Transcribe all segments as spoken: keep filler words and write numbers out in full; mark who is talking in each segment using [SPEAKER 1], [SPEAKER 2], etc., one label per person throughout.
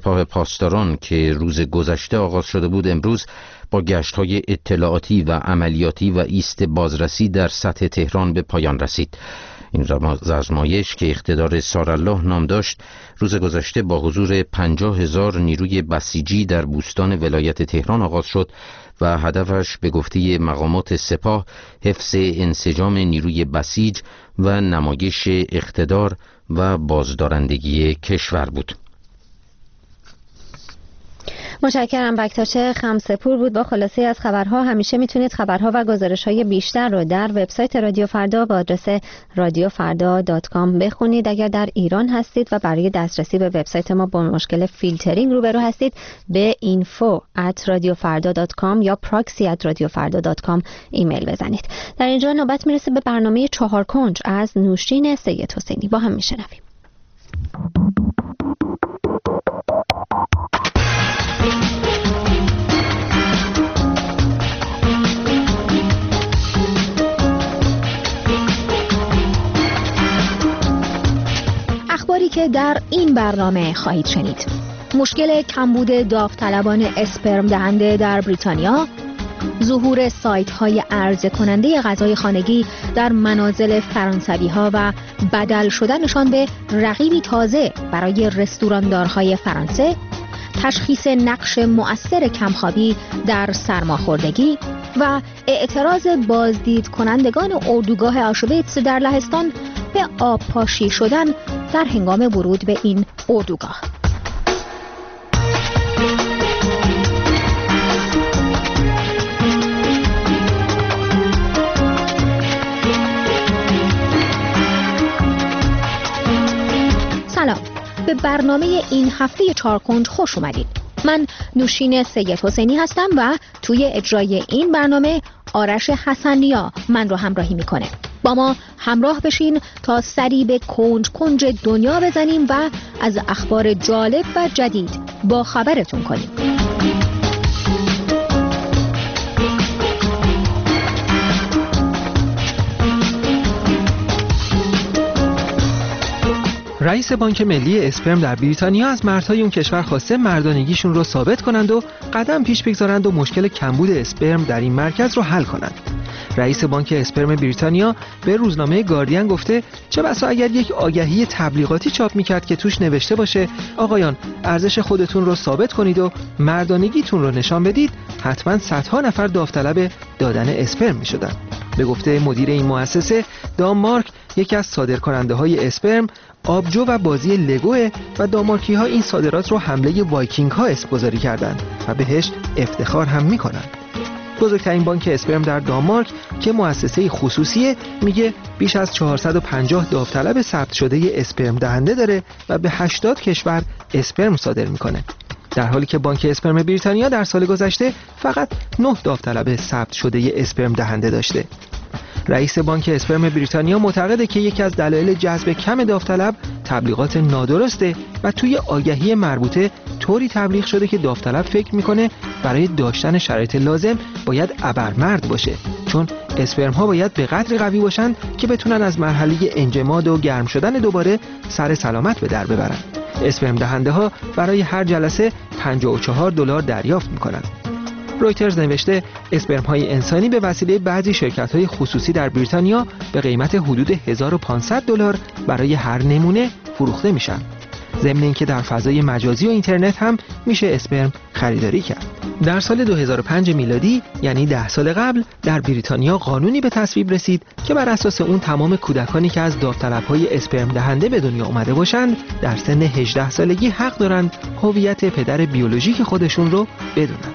[SPEAKER 1] سپاه پاسداران که روز گذشته آغاز شده بود امروز با گشت‌های اطلاعاتی و عملیاتی و ایست بازرسی در سطح تهران به پایان رسید. این آزمایش که اقتدار سارالله نام داشت روز گذشته با حضور پنجاه هزار نیروی بسیجی در بوستان ولایت تهران آغاز شد و هدفش به گفته مقامات سپاه حفظ انسجام نیروی بسیج و نمایش اقتدار و بازدارندگی کشور بود.
[SPEAKER 2] متشکرم. بکتاش خمسه‌پور بود با خلاصه از خبرها. همیشه میتونید خبرها و گزارش‌های بیشتر رو در وبسایت رادیو فردا با آدرس رادیو فردا دات کام بخونید. اگر در ایران هستید و برای دسترسی به وبسایت ما با مشکل فیلترینگ روبرو هستید به اینفو ات رادیو فردا دات کام یا پراکسی ات رادیو فردا دات کام ایمیل بزنید. در اینجا نوبت میرسه به برنامه چهار کنج از نوشین سید حسینی. با هم میشنویم. اخباری که در این برنامه خواهید شنید: مشکل کمبود داوطلبان اسپرم دهنده در بریتانیا، ظهور سایت های عرضه کننده غذای خانگی در منازل فرانسوی ها و بدل شدنشان به رقیبی تازه برای رستوراندارهای فرانسه، تشخیص نقش مؤثر کمخوابی در سرماخوردگی و اعتراض بازدید کنندگان اردوگاه آشویتس در لهستان به آب پاشی شدن در هنگام ورود به این اردوگاه. سلام، به برنامه این هفته چهار کنج خوش اومدید. من نوشین سید حسینی هستم و توی اجرای این برنامه آرش حسنیا من رو همراهی میکنه. با ما همراه بشین تا سری به کنج کنج دنیا بزنیم و از اخبار جالب و جدید با خبرتون کنیم.
[SPEAKER 3] رئیس بانک ملی اسپرم در بریتانیا از مردهای اون کشور خواسته مردانگیشون رو ثابت کنند و قدم پیش بگذارند و مشکل کمبود اسپرم در این مرکز رو حل کنند. رئیس بانک اسپرم بریتانیا به روزنامه گاردین گفته چه بسا اگر یک آگهی تبلیغاتی چاپ میکرد که توش نوشته باشه آقایان ارزش خودتون رو ثابت کنید و مردانگیتون رو نشان بدید، حتما صدها نفر داوطلب دادن اسپرم میشدن. به گفته مدیر این مؤسسه، دانمارک یکی از صادرکننده های اسپرم آبجو و بازی لگوه و دانمارکی ها این صادرات رو حمله وایکینگ ها اسمگذاری کردند و بهش افتخار هم میکنند. بزرگترین بانک اسپرم در دانمارک که مؤسسه خصوصیه میگه بیش از چهارصد و پنجاه داوطلب ثبت شده اسپرم دهنده داره و به هشتاد کشور اسپرم صادر میکنه، در حالی که بانک اسپرم بریتانیا در سال گذشته فقط نه داوطلب ثبت شده اسپرم دهنده داشته. رئیس بانک اسپرم بریتانیا معتقده که یکی از دلایل جذب کم داوطلب تبلیغات نادرسته و توی آگهی مربوطه طوری تبلیغ شده که داوطلب فکر میکنه برای داشتن شرایط لازم باید ابرمرد باشه، چون اسپرم ها باید به قدری قوی باشن که بتونن از مرحله انجماد و گرم شدن دوباره سر سلامت به در ببرن. اسپرم دهنده ها برای هر جلسه پنجاه و چهار دلار دریافت میکنن. رویترز نوشته اسپرم های انسانی به وسیله بعضی شرکت های خصوصی در بریتانیا به قیمت حدود هزار و پانصد دلار برای هر نمونه فروخته میشن. ضمن اینکه در فضای مجازی و اینترنت هم میشه اسپرم خریداری کرد. در سال دو هزار و پنج میلادی، یعنی ده سال قبل، در بریتانیا قانونی به تصویب رسید که بر اساس اون تمام کودکانی که از داوطلب‌های اسپرم دهنده به دنیا اومده باشند در سن هجده سالگی حق دارند هویت پدر بیولوژیک خودشون رو بدونن.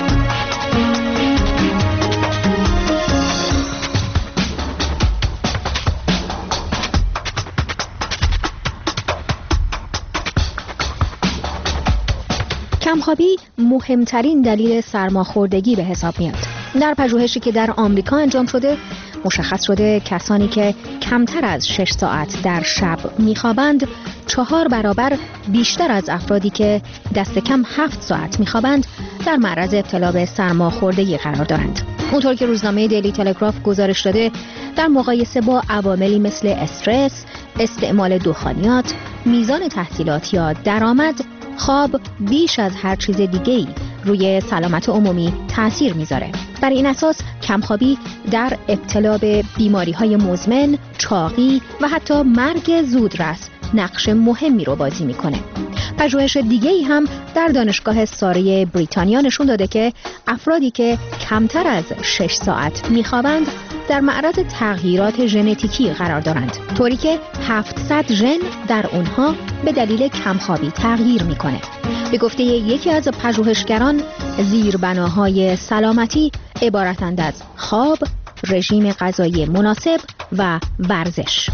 [SPEAKER 2] کمخوابی مهمترین دلیل سرماخوردگی به حساب میاد. در پژوهشی که در آمریکا انجام شده مشخص شده کسانی که کمتر از شش ساعت در شب میخوابند چهار برابر بیشتر از افرادی که دست کم هفت ساعت میخوابند در معرض ابتلا به سرماخوردگی قرار دارند. اونطور که روزنامه دیلی تلگراف گزارش داده در مقایسه با عواملی مثل استرس، استعمال دخانیات، میزان تحصیلات یا درآمد، خواب بیش از هر چیز دیگه‌ای روی سلامت عمومی تأثیر میذاره. بر این اساس کمخوابی در ابتلا به بیماری‌های مزمن، چاقی و حتی مرگ زودرس نقش مهمی رو بازی میکنه. پژوهش دیگه‌ای هم در دانشگاه ساره بریتانیا نشون داده که افرادی که کمتر از شش ساعت میخوابند در معرض تغییرات ژنتیکی قرار دارند، طوری که هفتصد ژن در اونها به دلیل کمخوابی تغییر میکنه. به گفته یکی از پژوهشگران، زیربناهای سلامتی عبارتند از خواب، رژیم غذایی مناسب و ورزش.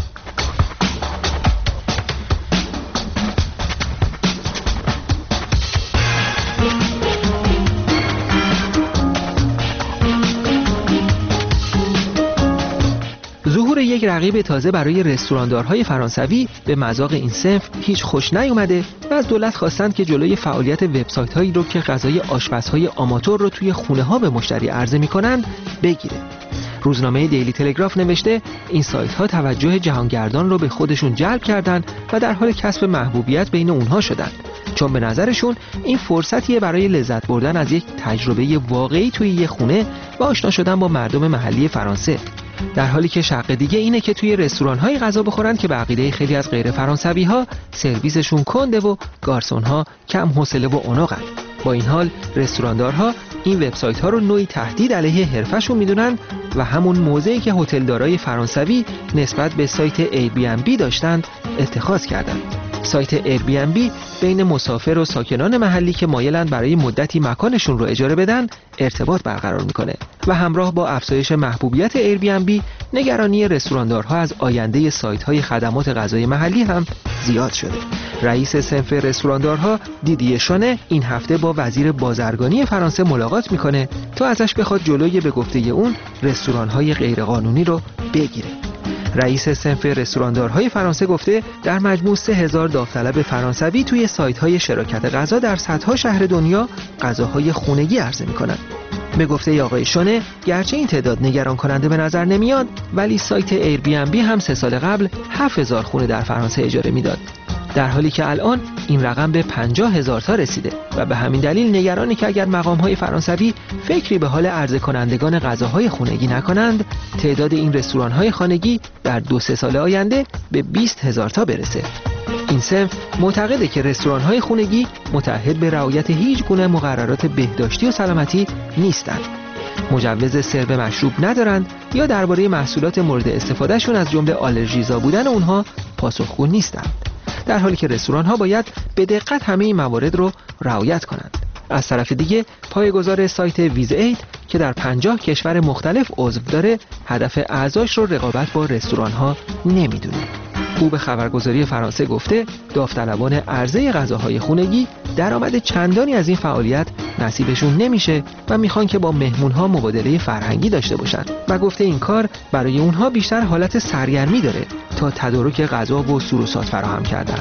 [SPEAKER 3] ظهور یک رقیب تازه برای رستوراندارهای فرانسوی به مذاق این صنف هیچ خوش نیومده و از دولت خواستند که جلوی فعالیت وبسایت‌هایی رو که غذای آشپزهای آماتور رو توی خونه‌ها به مشتری عرضه می‌کنند بگیره. روزنامه دیلی تلگراف نوشته این سایت‌ها توجه جهانگردان رو به خودشون جلب کردند و در حال کسب محبوبیت بین اونها شدند، چون به نظرشون این فرصتیه برای لذت بردن از یک تجربه واقعی توی یک خونه و آشنا شدن با مردم محلی فرانسه. در حالی که شق دیگه اینه که توی رستوران‌های غذا بخورن که به عقیده خیلی از غیر فرانسوی‌ها سرویسشون کنده و گارسون‌ها کم حوصله و عنقن. با این حال رستوراندارها این وبسایت‌ها رو نوعی تهدید علیه حرفه‌شون میدونن و همون موضعی که هتلدارای فرانسوی نسبت به سایت ایر بی ام بی داشتند اتخاذ کردند. سایت ایر بی ام بی بین مسافر و ساکنان محلی که مایلند برای مدتی مکانشون رو اجاره بدن ارتباط برقرار میکنه و همراه با افزایش محبوبیت ایر بی ام بی نگرانی رستوراندارها از آینده سایت‌های خدمات غذای محلی هم زیاد شده. رئیس صنف رستوراندارها دیدیه شانه این هفته با وزیر بازرگانی فرانسه ملاقات میکنه تا ازش بخواد جلوی به گفته اون رستوران‌های غیرقانونی رو بگیره. رئیس صنف رستوراندارهای فرانسه گفته در مجموع سه هزار داوطلب فرانسوی توی سایت‌های شراکت غذا در صدها شهر دنیا غذاهای خونگی عرضه می‌کنند. به گفته آقای شانه گرچه این تعداد نگران کننده به نظر نمیاد، ولی سایت ایر بی ام بی هم سه سال قبل هفت هزار خونه در فرانسه اجاره میداد، در حالی که الان این رقم به پنجاه هزار تا رسیده و به همین دلیل نگرانی که اگر مقام‌های فرانسوی فکری به حال عرضه کنندگان غذاهای خانگی نکنند، تعداد این رستوران‌های خانگی در دو سه سال آینده به بیست هزار تا برسه. این صنف معتقده که رستوران‌های خانگی متعهد به رعایت هیچ گونه مقررات بهداشتی و سلامتی نیستند، مجوز سرو مشروب ندارند یا درباره محصولات مورد استفادهشون از جمله آلرژیزا بودن اونها پاسخگو نیستند، در حالی که رستوران‌ها باید به دقت همه این موارد رو رعایت کنند. از طرف دیگه پایه‌گذار سایت ویز اید که در پنجاه کشور مختلف عضو داره هدف اعضاش رو رقابت با رستوران‌ها نمیدونه. او به خبرگزاری فرانسه گفته داوطلبان عرضه غذاهای خانگی درآمد چندانی از این فعالیت نصیبشون نمیشه و میخوان که با مهمونها مبادله فرهنگی داشته باشن و گفته این کار برای اونها بیشتر حالت سرگرمی داره تا تدارک غذا و سروسات فراهم کردن.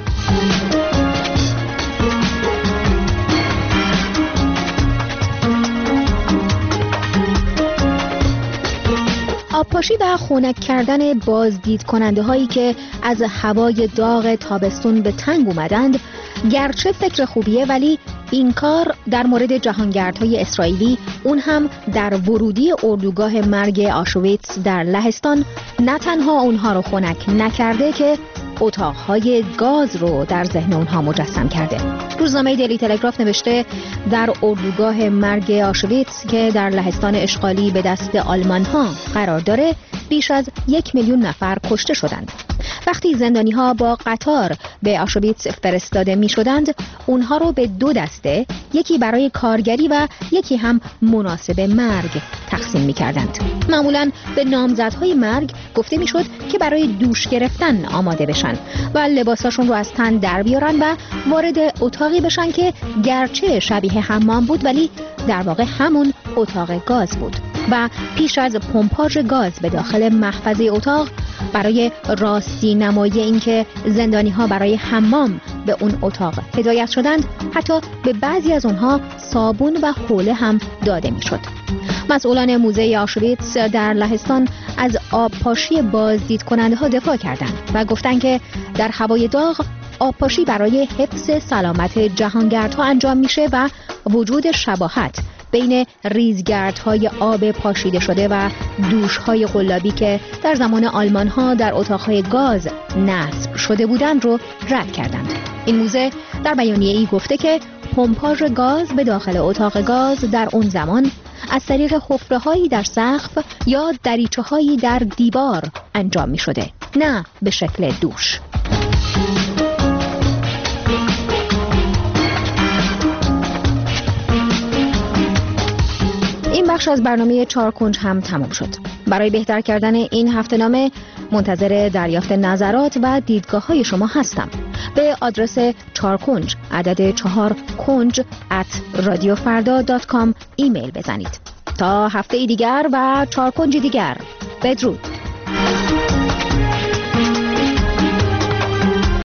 [SPEAKER 2] آبپاشی و خنک کردن بازدید کننده هایی که از هوای داغ تابستون به تنگ اومدند گرچه فکر خوبیه، ولی این کار در مورد جهانگردهای اسرائیلی، اون هم در ورودی اردوگاه مرگ آشویتس در لهستان، نه تنها اونها رو خنک نکرده که اتاقهای گاز رو در ذهن اونها مجسم کرده. روزنامه دیلی تلگراف نوشته در اردوگاه مرگ آشویتس که در لهستان اشغالی به دست آلمان‌ها قرار داره بیش از یک میلیون نفر کشته شدند. وقتی زندانی‌ها با قطار به آشویتس فرستاده می‌شدند، اونها رو به دو دسته، یکی برای کارگری و یکی هم مناسب مرگ تقسیم می‌کردند. معمولاً به نامزدهای مرگ گفته می‌شد که برای دوش گرفتن آماده بشن و لباساشون رو از تن در بیارن و وارد اتاقی بشن که گرچه شبیه حمام بود ولی در واقع همون اتاق گاز بود و پیش از پمپاژ گاز به داخل محفظه اتاق برای راستی نمایی اینکه زندانی‌ها برای حمام به اون اتاق هدایت شدند، حتی به بعضی از اونها صابون و حوله هم داده میشد. مسئولان موزه آشویتس در لهستان از آبپاشی بازدید کننده ها دفاع کردند و گفتند که در هوای داغ آبپاشی برای حفظ سلامت جهانگردها انجام میشه و وجود شباهت بین ریزگردهای آب پاشیده شده و دوشهای قلابی که در زمان آلمانها در اتاقهای گاز نصب شده بودند رو رد کردند. این موزه در بیانیه‌ای گفته که پمپاژ گاز به داخل اتاق گاز در اون زمان از طریق حفره‌هایی در سقف یا دریچه‌هایی در دیوار انجام می‌شده، نه به شکل دوش. این بخش از برنامه چهار کنج هم تمام شد. برای بهتر کردن این هفته‌نامه منتظر دریافت نظرات و دیدگاه‌های شما هستم. به آدرس چهار کنج عدد چهار کنج ات رادیو فردا دات کام ایمیل بزنید. تا هفته دیگر و چهار کنج دیگر، بدرود.